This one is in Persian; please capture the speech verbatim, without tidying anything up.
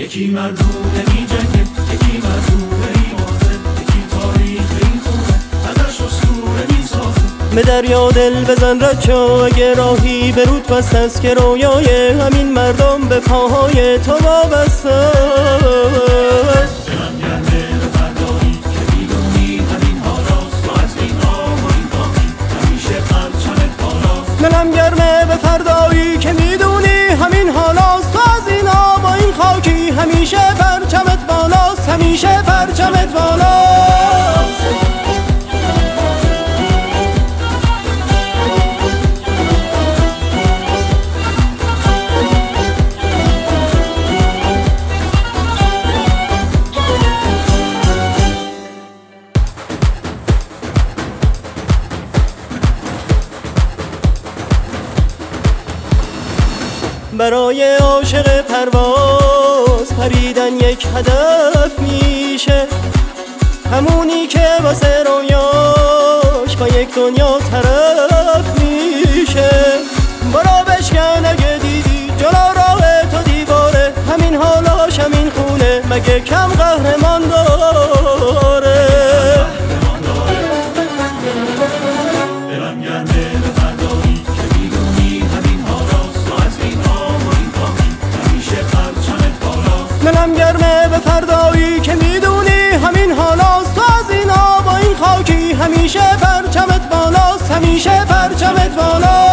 یکی مردم نمی جنگه، یکی مردم ای بازه، یکی تاریخ این خونه ازش اسطوره می سازه. به دریا دل بزن رد شو، اگه راهی به رود بست است که رویای همین مردم به پاهای تو وابسته است. دلم گرمه به فردایی که میدونی همین حالاست، تو از این آب و این خاکی همیشه پرچمت بالاست. دلم گرمه به فردایی که میدونی همین حالاست، تو از این آب و این خاکی همیشه پرچمت بالاست، همیشه پرچمت بالاست. برای عاشق پرواز پریدن یک هدف میشه، همونی که واسه رویاش با یک دنیا طرف میشه. برو بشکن اگه دیدی جلو راه تو دیواره، همین حالاش همین خونه مگه کم قهرمان داره. دلم گرمه به فردایی که میدونی همین حالاست، تو از این آب و این خاکی همیشه پرچمت بالاست. دلم گرمه به فردایی که میدونی همین حالاست، تو از این آب و این خاکی همیشه پرچمت بالاست، همیشه پرچمت بالاست.